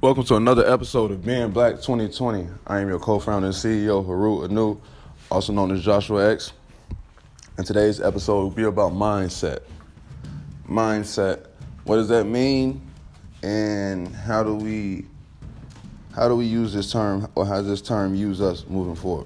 Welcome to another episode of Being Black 2020. I am your co-founder and CEO, Haru Anu, also known as Joshua X. And today's episode will be about mindset. Mindset. What does that mean? And how do we use this term, or how does this term use us moving forward?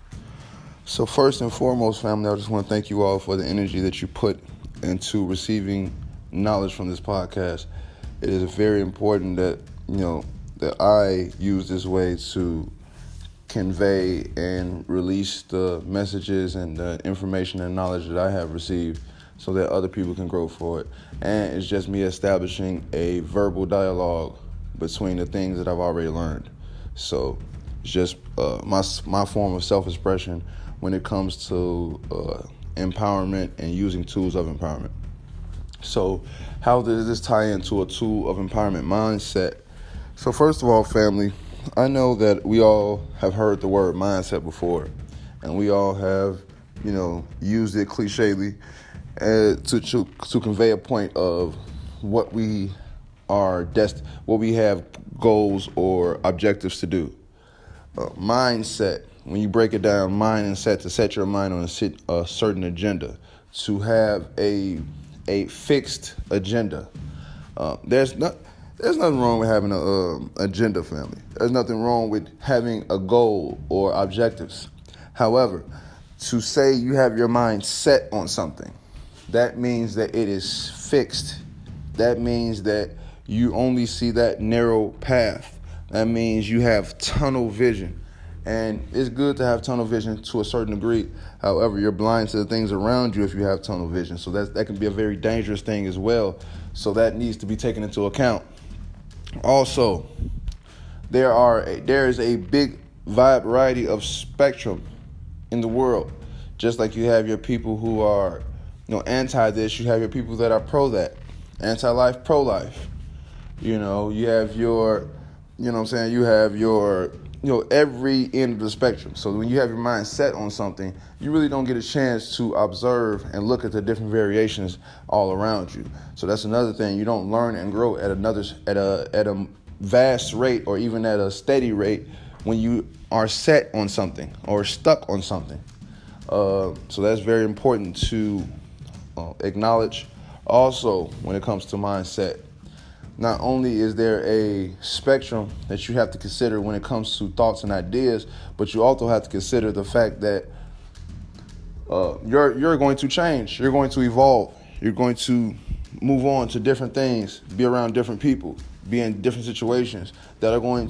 So first and foremost, family, I just want to thank you all for the energy that you put into receiving knowledge from this podcast. It is very important that that I use this way to convey and release the messages and the information and knowledge that I have received so that other people can grow for it. And it's just me establishing a verbal dialogue between the things that I've already learned. So it's just my form of self-expression when it comes to empowerment and using tools of empowerment. So how does this tie into a tool of empowerment mindset? So first of all, family, I know that we all have heard the word mindset before, and we all have, used it clichely to convey a point of what we are what we have goals or objectives to do. Mindset, when you break it down, mind and set, to set your mind on a certain agenda, to have a fixed agenda. There's nothing wrong with having an agenda, family. There's nothing wrong with having a goal or objectives. However, to say you have your mind set on something, that means that it is fixed. That means that you only see that narrow path. That means you have tunnel vision. And it's good to have tunnel vision to a certain degree. However, you're blind to the things around you if you have tunnel vision. So that can be a very dangerous thing as well. So that needs to be taken into account. Also, there is a big variety of spectrum in the world. Just like you have your people who are, anti this, you have your people that are pro that, anti-life, pro-life. You have your, you have your, every end of the spectrum. So when you have your mind set on something, you really don't get a chance to observe and look at the different variations all around you. So that's another thing. You don't learn and grow at a vast rate or even at a steady rate when you are set on something or stuck on something. So that's very important to acknowledge. Also, when it comes to mindset, not only is there a spectrum that you have to consider when it comes to thoughts and ideas, but you also have to consider the fact that you're going to change, you're going to evolve, you're going to move on to different things, be around different people, be in different situations that are going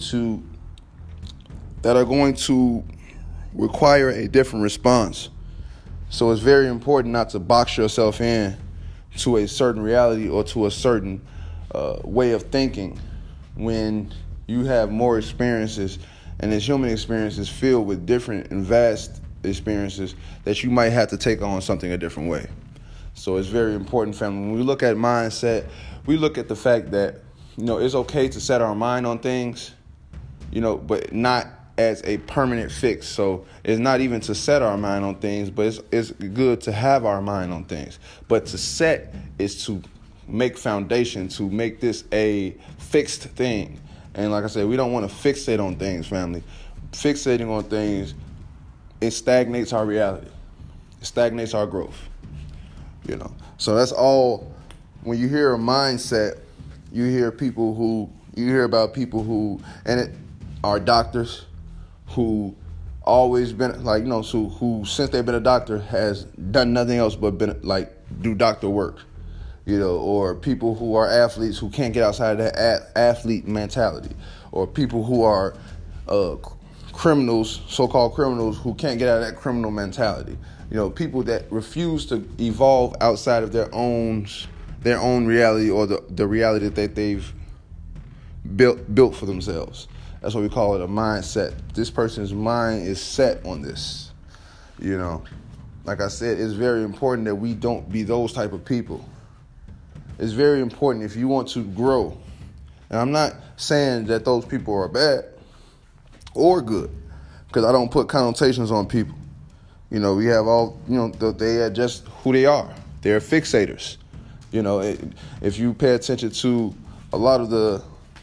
to require a different response. So it's very important not to box yourself in to a certain reality or to a certain way of thinking when you have more experiences, and this human experience is filled with different and vast experiences that you might have to take on something a different way. So it's very important, family. When we look at mindset, we look at the fact that, it's okay to set our mind on things, but not as a permanent fix. So it's not even to set our mind on things, but it's good to have our mind on things. But to set is to make foundation, to make this a fixed thing. And like I said, we don't want to fixate on things, family. Fixating on things, it stagnates our reality. It stagnates our growth. So that's all. When you hear a mindset, you hear about people who are doctors who always been who since they've been a doctor has done nothing else but do doctor work. Or people who are athletes who can't get outside of that athlete mentality, or people who are criminals, so-called criminals, who can't get out of that criminal mentality. People that refuse to evolve outside of their own reality or the reality that they've built for themselves. That's what we call it, a mindset. This person's mind is set on this. Like I said, it's very important that we don't be those type of people. It's very important if you want to grow. And I'm not saying that those people are bad or good, because I don't put connotations on people. We have all, they are just who they are. They're fixators. If you pay attention to a lot of the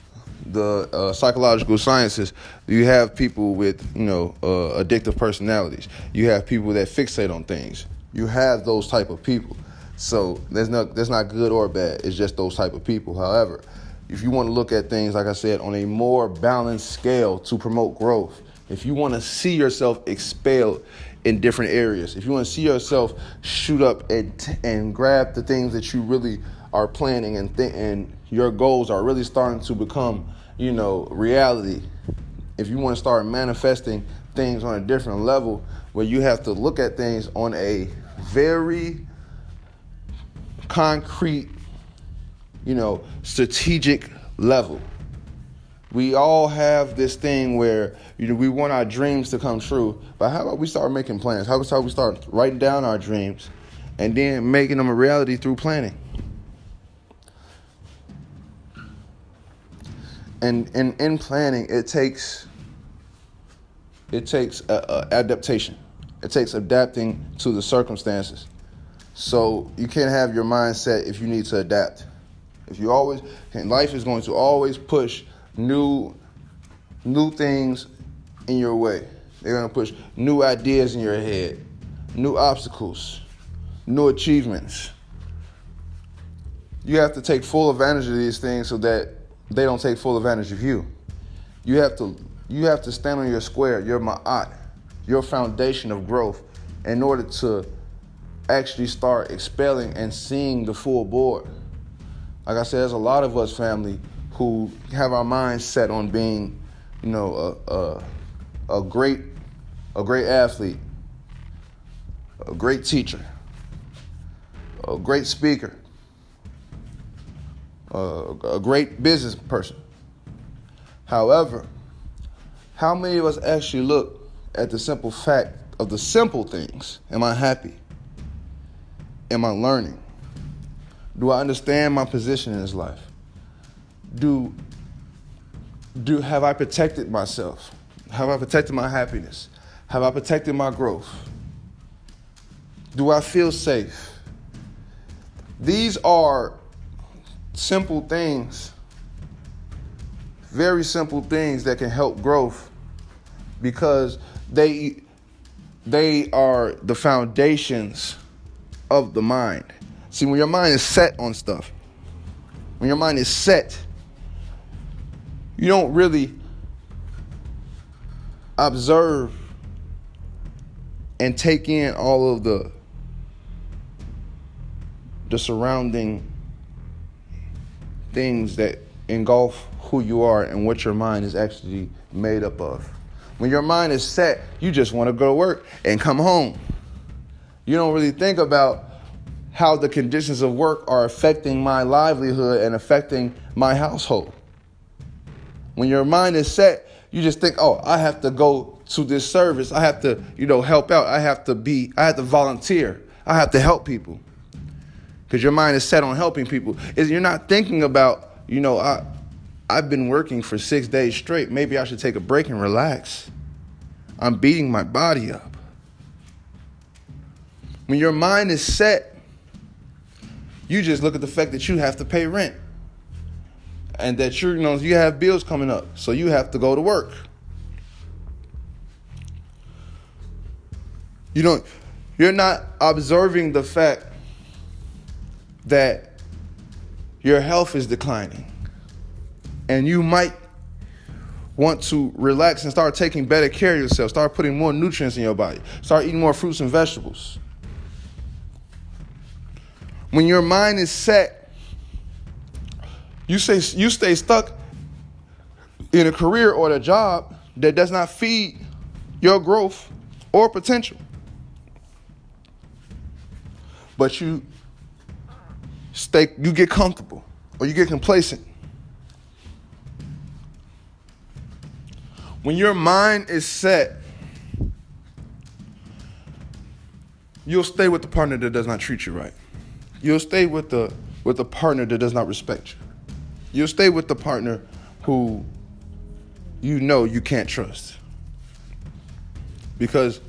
the psychological sciences, you have people with, addictive personalities. You have people that fixate on things. You have those type of people. So there's not good or bad. It's just those type of people. However, if you want to look at things, like I said, on a more balanced scale to promote growth, if you want to see yourself expelled in different areas, if you want to see yourself shoot up and grab the things that you really are planning and your goals are really starting to become, reality, if you want to start manifesting things on a different level where you have to look at things on a very concrete, strategic level. We all have this thing where, we want our dreams to come true, but how about we start making plans? How about we start writing down our dreams and then making them a reality through planning? And in planning, it takes adaptation. It takes adapting to the circumstances. So you can't have your mindset if you need to adapt. Life is going to always push new things in your way. They're going to push new ideas in your head, new obstacles, new achievements. You have to take full advantage of these things so that they don't take full advantage of you. You have to stand on your square, your ma'at, your foundation of growth, in order to actually start expelling and seeing the full board. Like I said, there's a lot of us, family, who have our minds set on being, a great athlete, a great teacher, a great speaker, a great business person. However, how many of us actually look at the simple fact of the simple things? Am I happy? Am I learning? Do I understand my position in this life? Have I protected myself? Have I protected my happiness? Have I protected my growth? Do I feel safe? These are simple things, very simple things that can help growth, because they are the foundations of the mind. See, when your mind is set on stuff, when your mind is set, you don't really observe and take in all of the surrounding things that engulf who you are and what your mind is actually made up of. When your mind is set, you just want to go to work and come home. You don't really think about how the conditions of work are affecting my livelihood and affecting my household. When your mind is set, you just think, oh, I have to go to this service. I have to, help out. I have to volunteer. I have to help people. Because your mind is set on helping people. You're not thinking about, I've been working for 6 days straight. Maybe I should take a break and relax. I'm beating my body up. When your mind is set, you just look at the fact that you have to pay rent. And that you have bills coming up. So you have to go to work. You're not observing the fact that your health is declining. And you might want to relax and start taking better care of yourself. Start putting more nutrients in your body. Start eating more fruits and vegetables. When your mind is set, you stay stuck in a career or a job that does not feed your growth or potential. But you get comfortable or you get complacent. When your mind is set, you'll stay with the partner that does not treat you right. You'll stay with the partner that does not respect you. You'll stay with the partner who you can't trust. Because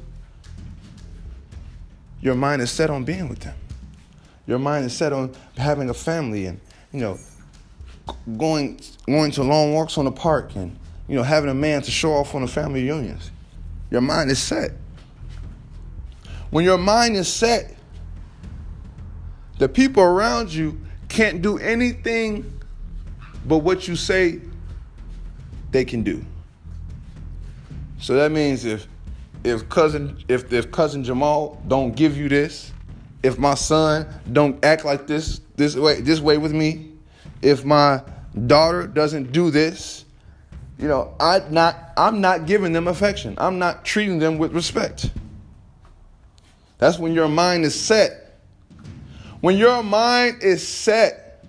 your mind is set on being with them. Your mind is set on having a family and, going to long walks on the park and, having a man to show off on the family reunions. Your mind is set. When your mind is set, the people around you can't do anything but what you say they can do. So that means if cousin Jamal don't give you this, if my son don't act like this way with me, if my daughter doesn't do this, I'm not giving them affection. I'm not treating them with respect. That's when your mind is set. When your mind is set,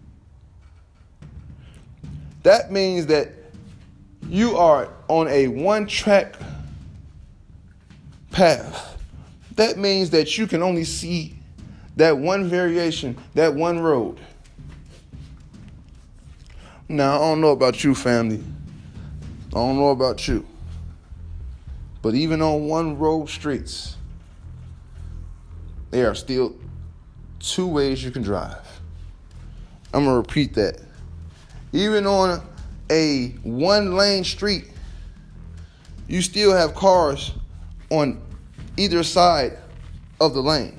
that means that you are on a one-track path. That means that you can only see that one variation, that one road. Now, I don't know about you, family. I don't know about you. But even on one road streets, there are still two ways you can drive. I'm going to repeat that. Even on a one-lane street, you still have cars on either side of the lane.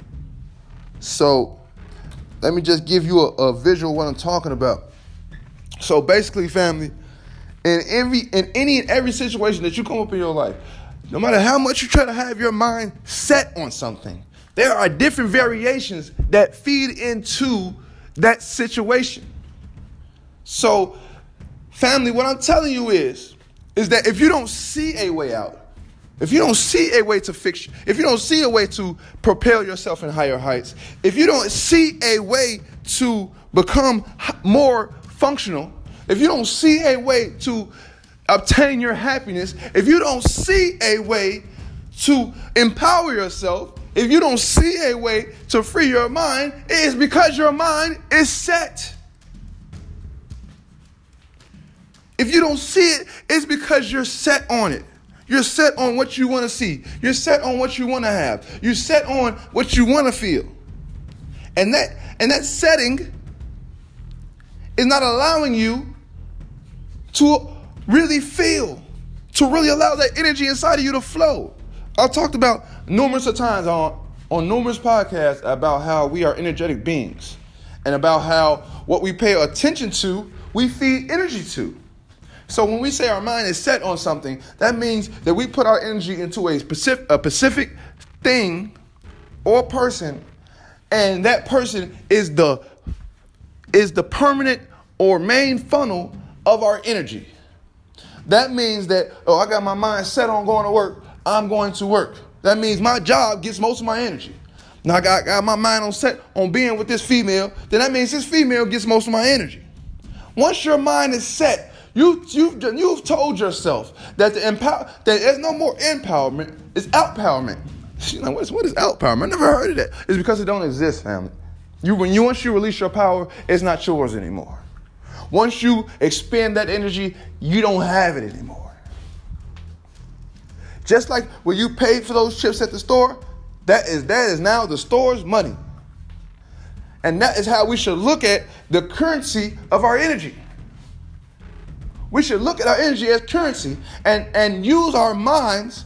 So let me just give you a visual of what I'm talking about. So basically, family, in any and every situation that you come up in your life, no matter how much you try to have your mind set on something, there are different variations that feed into that situation. So, family, what I'm telling you is that if you don't see a way out, if you don't see a way to fix, if you don't see a way to propel yourself in higher heights, if you don't see a way to become more functional, if you don't see a way to obtain your happiness, if you don't see a way to empower yourself, if you don't see a way to free your mind, it is because your mind is set. If you don't see it, it's because you're set on it. You're set on what you want to see. You're set on what you want to have. You're set on what you want to feel. And that setting is not allowing you to really feel, to really allow that energy inside of you to flow. I've talked about numerous of times on numerous podcasts about how we are energetic beings and about how what we pay attention to, we feed energy to. So when we say our mind is set on something, that means that we put our energy into a specific thing or person, and that person is the permanent or main funnel of our energy. That means that, I got my mind set on going to work, I'm going to work. That means my job gets most of my energy. Now I got my mind on set on being with this female, then that means this female gets most of my energy. Once your mind is set, you've told yourself that that there's no more empowerment, it's outpowerment. She's like, what is outpowerment? I never heard of that. It's because it don't exist, family. Once you release your power, it's not yours anymore. Once you expend that energy, you don't have it anymore. Just like when you paid for those chips at the store, that is now the store's money. And that is how we should look at the currency of our energy. We should look at our energy as currency and use our minds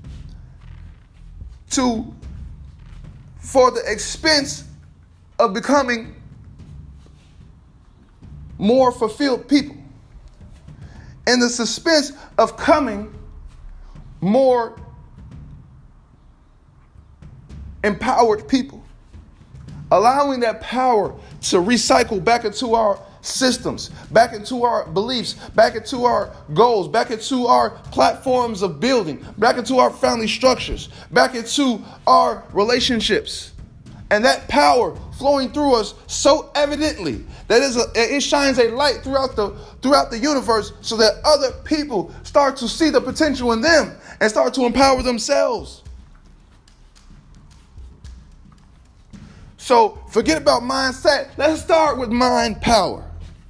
for the expense of becoming more fulfilled people. In the suspense of coming more empowered people. Allowing that power to recycle back into our systems, back into our beliefs, back into our goals, back into our platforms of building, back into our family structures, back into our relationships. And that power flowing through us so evidently that it shines a light throughout the universe so that other people start to see the potential in them and start to empower themselves. So forget about mindset. Let's start with mind power.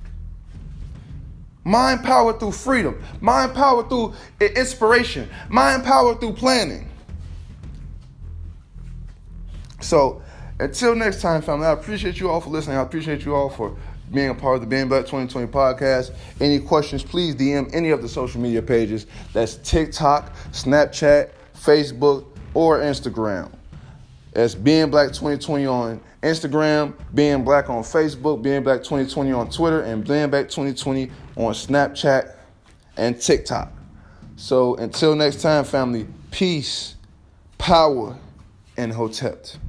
Mind power through freedom. Mind power through inspiration. Mind power through planning. So Until next time, family, I appreciate you all for listening. I appreciate you all for being a part of the Being Black 2020 podcast. Any questions, please DM any of the social media pages. That's TikTok, Snapchat, Facebook, or Instagram. That's Being Black 2020 on Instagram, Being Black on Facebook, Being Black 2020 on Twitter, and Being Black 2020 on Snapchat and TikTok. So until next time, family, peace, power, and Hotep.